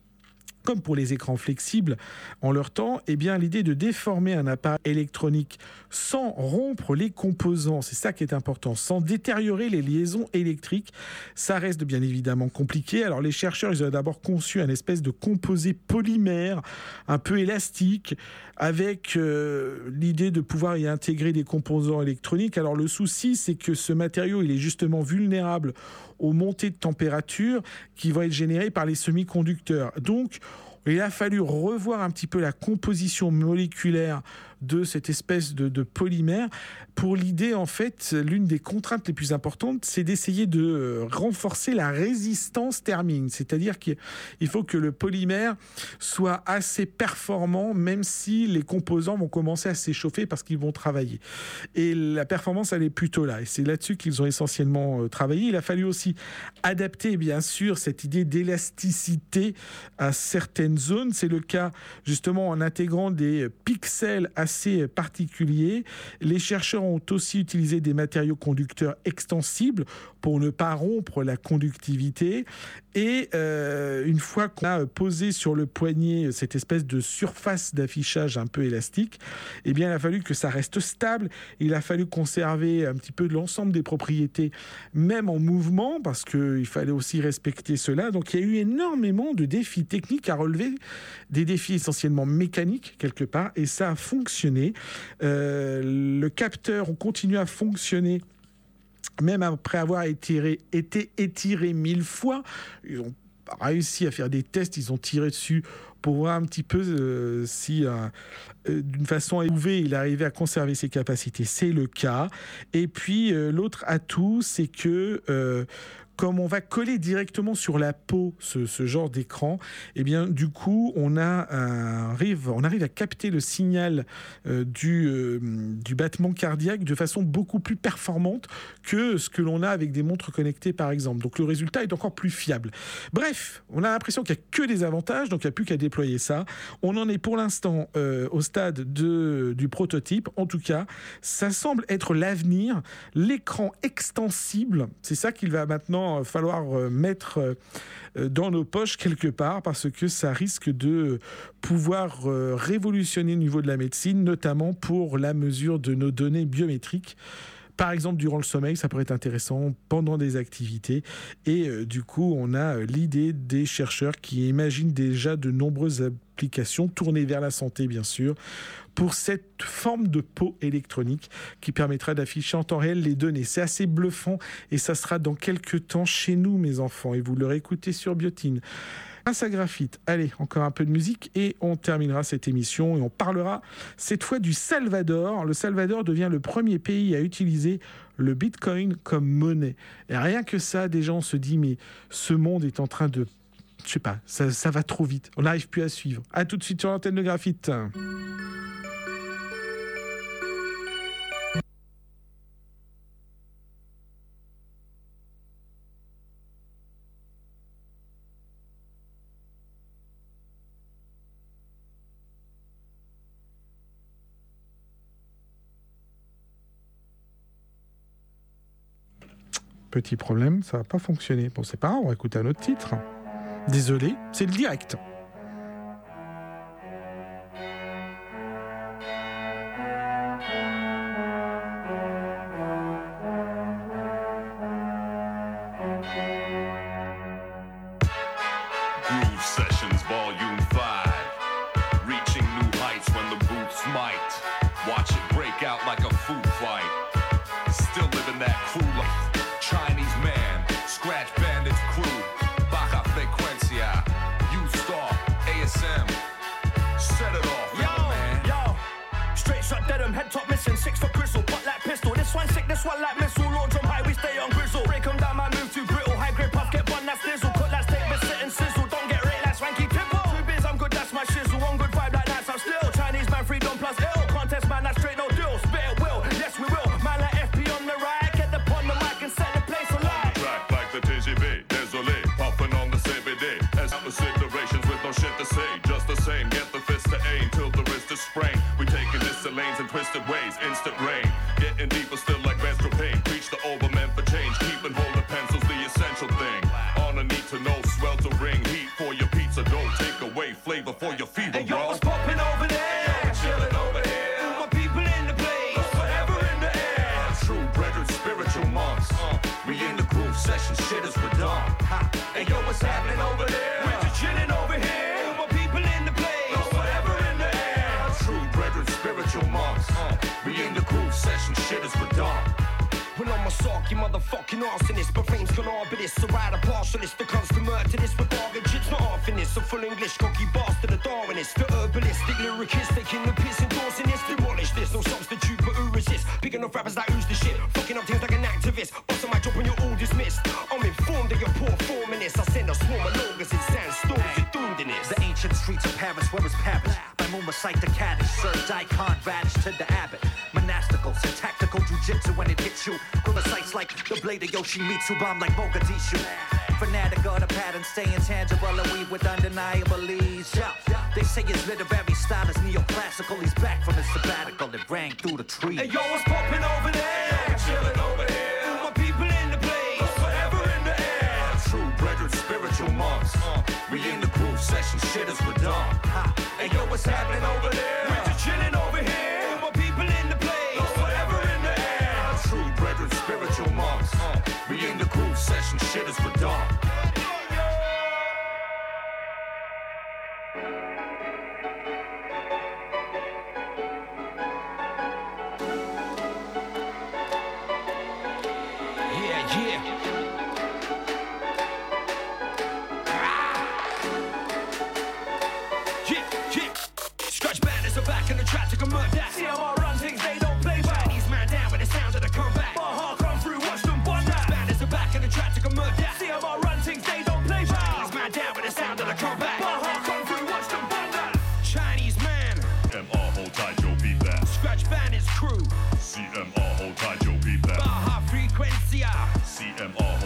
A: comme pour les écrans flexibles en leur temps, eh bien, l'idée de déformer un appareil électronique sans rompre les composants, c'est ça qui est important, sans détériorer les liaisons électriques, ça reste bien évidemment compliqué. Alors les chercheurs, ils ont d'abord conçu un espèce de composé polymère un peu élastique avec euh, l'idée de pouvoir y intégrer des composants électroniques. Alors le souci, c'est que ce matériau, il est justement vulnérable aux montées de température qui vont être générées par les semi-conducteurs. Donc, il a fallu revoir un petit peu la composition moléculaire de cette espèce de, de polymère. Pour l'idée, en fait, l'une des contraintes les plus importantes, c'est d'essayer de renforcer la résistance thermique. C'est-à-dire qu'il faut que le polymère soit assez performant, même si les composants vont commencer à s'échauffer parce qu'ils vont travailler. Et la performance, elle est plutôt là. Et c'est là-dessus qu'ils ont essentiellement travaillé. Il a fallu aussi adapter, bien sûr, cette idée d'élasticité à certaines zones. C'est le cas, justement, en intégrant des pixels assez particuliers. Les chercheurs ont aussi utilisé des matériaux conducteurs extensibles pour ne pas rompre la conductivité. Et euh, une fois qu'on a posé sur le poignet cette espèce de surface d'affichage un peu élastique, eh bien, il a fallu que ça reste stable. Il a fallu conserver un petit peu de l'ensemble des propriétés, même en mouvement, parce qu'il fallait aussi respecter cela. Donc, il y a eu énormément de défis techniques à relever, des défis essentiellement mécaniques, quelque part, et ça a fonctionné. Euh, le capteur, on continue à fonctionner même après avoir étiré, été étiré mille fois. Ils ont réussi à faire des tests, ils ont tiré dessus pour voir un petit peu euh, si euh, euh, d'une façon éprouvée il arrivait à conserver ses capacités. C'est le cas. Et puis euh, l'autre atout, c'est que euh, comme on va coller directement sur la peau ce, ce genre d'écran, eh bien, du coup, on, a un, arrive, on arrive à capter le signal euh, du, euh, du battement cardiaque de façon beaucoup plus performante que ce que l'on a avec des montres connectées, par exemple. Donc, le résultat est encore plus fiable. Bref, on a l'impression qu'il n'y a que des avantages, donc il n'y a plus qu'à déployer ça. On en est pour l'instant euh, au stade de, du prototype. En tout cas, ça semble être l'avenir. L'écran extensible, c'est ça qu'il va maintenant falloir mettre euh, dans nos poches quelque part, parce que ça risque de pouvoir euh, révolutionner au niveau de la médecine, notamment pour la mesure de nos données biométriques. Par exemple, durant le sommeil, ça pourrait être intéressant pendant des activités. Et euh, du coup, on a euh, l'idée des chercheurs qui imaginent déjà de nombreuses applications tournées vers la santé, bien sûr, pour cette forme de peau électronique qui permettra d'afficher en temps réel les données. C'est assez bluffant et ça sera dans quelques temps chez nous, mes enfants. Et vous l'aurez écouté sur Biotine. Grâce à Graphite. Allez, encore un peu de musique et on terminera cette émission et on parlera cette fois du Salvador. Le Salvador devient le premier pays à utiliser le Bitcoin comme monnaie. Et rien que ça, déjà, on se dit, mais ce monde est en train de... Je sais pas, ça, ça va trop vite. On n'arrive plus à suivre. À tout de suite sur l'antenne de Graphite. Petit problème, ça va pas fonctionner. Bon, c'est pas grave, on va écouter un autre titre. Désolé, c'est le direct.
C: Groove Sessions Volume five, reaching new heights when the boots might. Watch it break out like a food fight. Still living that crew life. Chinese man, Scratch Bandits crew, Baja Frecuencia, U-Star, A S M. Set it off,
D: yo,
C: man.
D: Yo, straight shot dead 'em, head top missing, six foot grizzle, butt like pistol. This one sick, this one like missile. Launch 'em high, we stay on grizzle. Break 'em down, my move too brittle. High grade puff, get one that's nizzle. Cut that steak, but sit and sizzle. Don't get rate like swanky tipple. Two biz, I'm good, that's my shizzle. One good vibe like that, I'm still. Chinese man, freedom plus ill. Contest man, that's straight no deal. Spit it will, yes we will. Man like F P on the right, get the pun the mic and set the place alight.
C: Track like the T G V, désolé, puffin' on the C B D. As considerations with no shit to say, just the same, get the fist to aim till the wrist is sprained. We taking this to lanes and twisted ways, instant rain. Getting deeper still like menstrual pain. Preach the overman for change, keeping hold of pencils, the essential thing. On a need to know, sweltering heat for your pizza dough. Take away flavor for your fever,
D: Hey yo,
C: bro.
D: what's poppin' over there?
C: Yo, chillin' over here.
D: All my people in the place, forever in the air.
C: True brethren, spiritual monks. Uh, we in the groove session, shit is redone. Ha. Hey yo, what's happening over there?
D: We're just chillin' over here. All my people in the place, forever in the air.
C: True brethren, spiritual monks. Uh, we in the groove session, shit is redone.
D: When I'm a sock, you motherfucking arsonist. But fame's gonna arborist, so ride a partialist. The constant murder this with bargage, it's not half in this. A full English, cocky bastard, a Darwinist. The herbalistic lyricist, taking the piss, endorsing this. Demolish this, no substitute, but who resist? Big enough rappers like who's the shit? Fucking up things like an activist. Busting my job when you're all dismissed. I'm informed of your poor form in this. I send a swarm of logos in sandstorms, you're doomed in this.
E: The ancient streets of Paris, where was Paris? By Mumma the Kaddish, Sir Daikon vanished to the abbot. Monastical, syntactical jujitsu when it hits you. Grow the sights like the blade of Yoshimitsu, bomb like Mogadishu. Fanatic of the pattern, staying tangible and weave with undeniable ease. Yeah. They say his literary style is neoclassical. He's back from his sabbatical, it rang through the trees.
D: Hey yo, what's poppin' over there?
C: Yo, chillin' over here.
D: All my people in the place, forever in the air.
C: True brethren, spiritual monks. Uh, we in the groove session, shit is redone. Ha. Hey yo, what's happening over there?
D: We're just chillin' over here. All my people in the place, forever in the air.
C: True brethren, spiritual monks. Uh, we in the groove session, shit is redone.
D: Yeah, yeah. Ah. Yeah, yeah. Scratch bandits are back in the trap to murder. See how I run things, they don't play back. Chinese man down with the sound of the comeback. Baja come through, watch them bun that. Bandits are back in the trap to murder. See how I run things, they don't play back. Chinese man down with the sound of the comeback. Baja come through, watch them bun that. Chinese man.
C: M R hold tight, yo, beat that.
D: Scratch bandits crew.
C: C M R hold tight, yo, beat that.
D: Baja frequencia.
C: C M R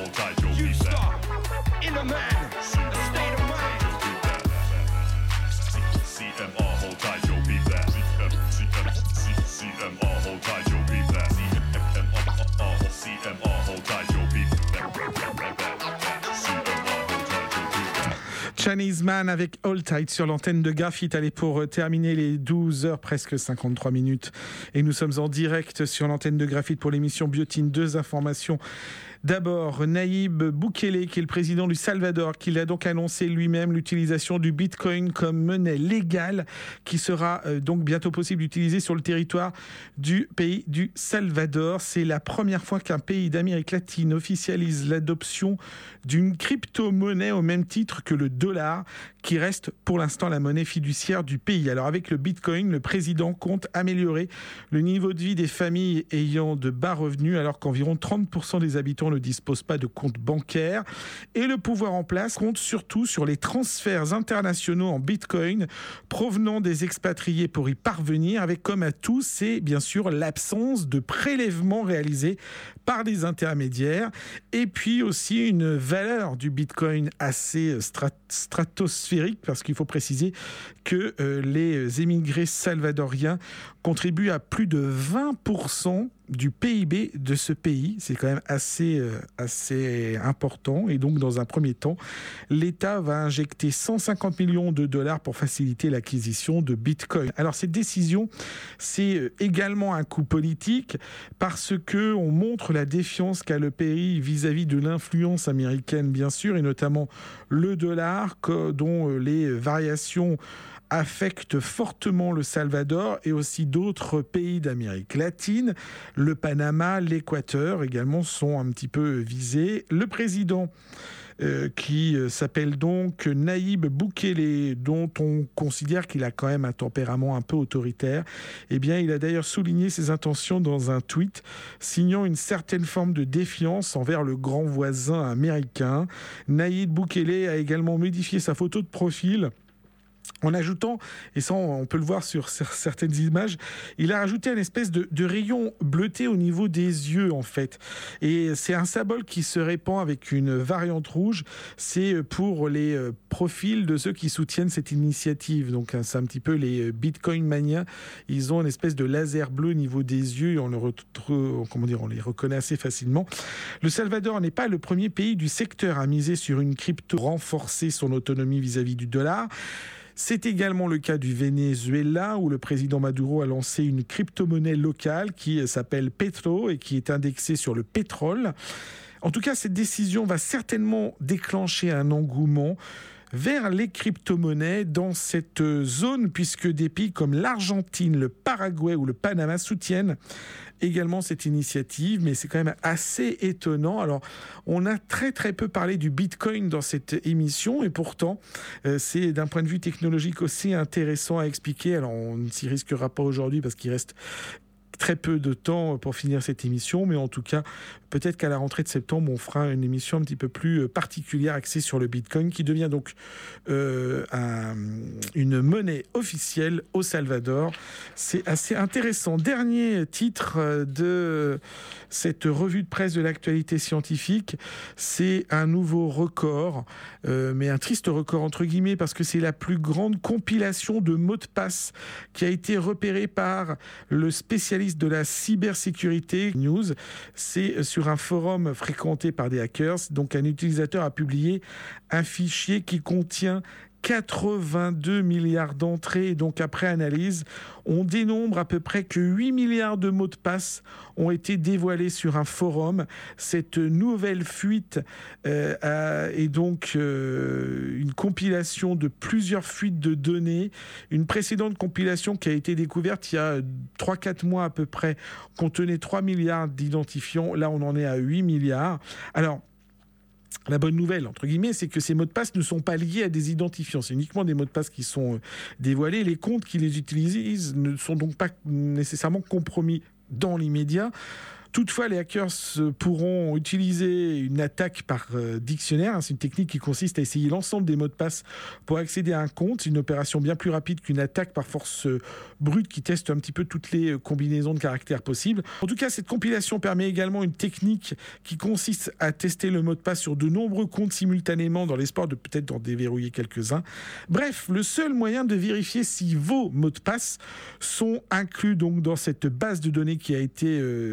A: Chinese Man avec All Tight sur l'antenne de Graphite. Allez, pour terminer les douze heures, presque cinquante-trois minutes. Et nous sommes en direct sur l'antenne de Graphite pour l'émission Biotine. Deux informations. D'abord, Nayib Bukele, qui est le président du Salvador, qui a donc annoncé lui-même l'utilisation du Bitcoin comme monnaie légale, qui sera euh, donc bientôt possible d'utiliser sur le territoire du pays du Salvador. C'est la première fois qu'un pays d'Amérique latine officialise l'adoption d'une crypto-monnaie au même titre que le dollar, qui reste pour l'instant la monnaie fiduciaire du pays. Alors avec le Bitcoin, le président compte améliorer le niveau de vie des familles ayant de bas revenus, alors qu'environ trente pour cent des habitants ne disposent pas de compte bancaire. Et le pouvoir en place compte surtout sur les transferts internationaux en Bitcoin provenant des expatriés pour y parvenir, avec comme atout, c'est bien sûr l'absence de prélèvements réalisés par des intermédiaires, et puis aussi une valeur du Bitcoin assez strat- stratosphérique, parce qu'il faut préciser que euh, les émigrés salvadoriens contribuent à plus de vingt pour cent du P I B de ce pays. C'est quand même assez, euh, assez important. Et donc, dans un premier temps, l'État va injecter cent cinquante millions de dollars pour faciliter l'acquisition de Bitcoin. Alors, cette décision, c'est également un coup politique, parce qu'on montre la défiance qu'a le pays vis-à-vis de l'influence américaine, bien sûr, et notamment le dollar, dont les variations affecte fortement le Salvador et aussi d'autres pays d'Amérique latine. Le Panama, l'Équateur également sont un petit peu visés. Le président euh, qui s'appelle donc Nayib Bukele, dont on considère qu'il a quand même un tempérament un peu autoritaire, eh bien, il a d'ailleurs souligné ses intentions dans un tweet, signant une certaine forme de défiance envers le grand voisin américain. Nayib Bukele a également modifié sa photo de profil en ajoutant, et ça on peut le voir sur certaines images, il a rajouté une espèce de, de rayon bleuté au niveau des yeux en fait. Et c'est un symbole qui se répand avec une variante rouge. C'est pour les profils de ceux qui soutiennent cette initiative. Donc c'est un petit peu les Bitcoin manias. Ils ont une espèce de laser bleu au niveau des yeux et on, le retrouve, comment dire, on les reconnaît assez facilement. Le Salvador n'est pas le premier pays du secteur à miser sur une crypto, renforcer son autonomie vis-à-vis du dollar. C'est également le cas du Venezuela, où le président Maduro a lancé une crypto-monnaie locale qui s'appelle Petro et qui est indexée sur le pétrole. En tout cas, cette décision va certainement déclencher un engouement vers les crypto-monnaies dans cette zone, puisque des pays comme l'Argentine, le Paraguay ou le Panama soutiennent également cette initiative, mais c'est quand même assez étonnant. Alors, on a très très peu parlé du Bitcoin dans cette émission, et pourtant, euh, c'est d'un point de vue technologique aussi intéressant à expliquer. Alors, on ne s'y risquera pas aujourd'hui parce qu'il reste très peu de temps pour finir cette émission, mais en tout cas, peut-être qu'à la rentrée de septembre, on fera une émission un petit peu plus particulière axée sur le Bitcoin, qui devient donc euh, un, une monnaie officielle au Salvador. C'est assez intéressant. Dernier titre de cette revue de presse de l'actualité scientifique, c'est un nouveau record, euh, mais un triste record entre guillemets, parce que c'est la plus grande compilation de mots de passe qui a été repérée par le spécialiste de la cybersécurité News. C'est sur un forum fréquenté par des hackers. Donc un utilisateur a publié un fichier qui contient quatre-vingt-deux milliards d'entrées. Et donc après analyse, on dénombre à peu près que huit milliards de mots de passe ont été dévoilés sur un forum. Cette nouvelle fuite euh, a, est donc euh, une compilation de plusieurs fuites de données. Une précédente compilation qui a été découverte il y a trois quatre mois à peu près contenait trois milliards d'identifiants. Là, on en est à huit milliards. Alors, la bonne nouvelle, entre guillemets, c'est que ces mots de passe ne sont pas liés à des identifiants. C'est uniquement des mots de passe qui sont dévoilés. Les comptes qui les utilisent ne sont donc pas nécessairement compromis dans l'immédiat. Toutefois, les hackers pourront utiliser une attaque par euh, dictionnaire. C'est une technique qui consiste à essayer l'ensemble des mots de passe pour accéder à un compte. C'est une opération bien plus rapide qu'une attaque par force euh, brute qui teste un petit peu toutes les combinaisons de caractères possibles. En tout cas, cette compilation permet également une technique qui consiste à tester le mot de passe sur de nombreux comptes simultanément dans l'espoir de peut-être d'en déverrouiller quelques-uns. Bref, le seul moyen de vérifier si vos mots de passe sont inclus donc dans cette base de données qui a été euh,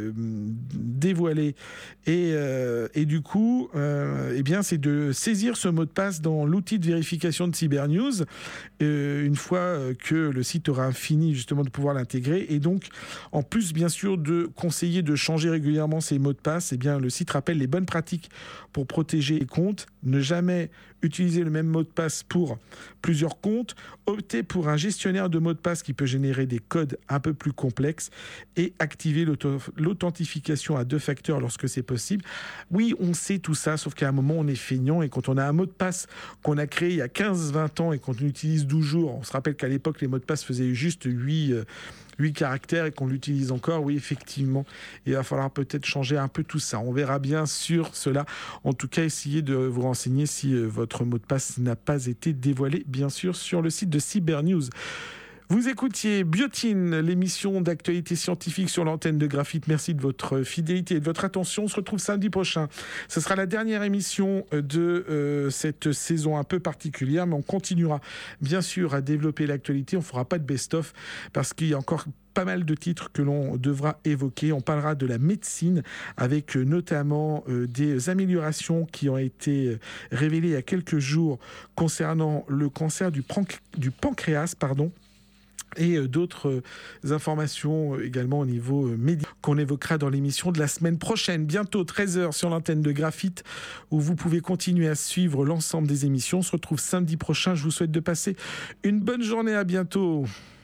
A: dévoilé. Et, euh, et du coup, euh, eh bien, c'est de saisir ce mot de passe dans l'outil de vérification de Cybernews, euh, une fois que le site aura fini justement de pouvoir l'intégrer. Et donc, en plus, bien sûr, de conseiller de changer régulièrement ces mots de passe, eh bien, le site rappelle les bonnes pratiques pour protéger les comptes, ne jamais utiliser le même mot de passe pour plusieurs comptes, opter pour un gestionnaire de mots de passe qui peut générer des codes un peu plus complexes et activer l'auto- l'authentification à deux facteurs lorsque c'est possible. Oui, on sait tout ça, sauf qu'à un moment, on est feignant et quand on a un mot de passe qu'on a créé il y a quinze vingt ans et qu'on utilise douze jours, on se rappelle qu'à l'époque, les mots de passe faisaient juste huit caractères et qu'on l'utilise encore, oui, effectivement, il va falloir peut-être changer un peu tout ça. On verra bien sur cela. En tout cas, essayez de vous renseigner si euh, votre mot de passe n'a pas été dévoilé, bien sûr, sur le site de Cybernews. Vous écoutiez Biotine, l'émission d'actualité scientifique sur l'antenne de Graphite. Merci de votre fidélité et de votre attention. On se retrouve samedi prochain. Ce sera la dernière émission de euh, cette saison un peu particulière, mais on continuera bien sûr à développer l'actualité. On ne fera pas de best-of parce qu'il y a encore pas mal de titres que l'on devra évoquer. On parlera de la médecine avec notamment euh, des améliorations qui ont été révélées il y a quelques jours concernant le cancer du, pranc- du pancréas, pardon. Et d'autres informations également au niveau médical qu'on évoquera dans l'émission de la semaine prochaine, bientôt treize heures sur l'antenne de Graphite, où vous pouvez continuer à suivre l'ensemble des émissions. On se retrouve samedi prochain. Je vous souhaite de passer une bonne journée. À bientôt.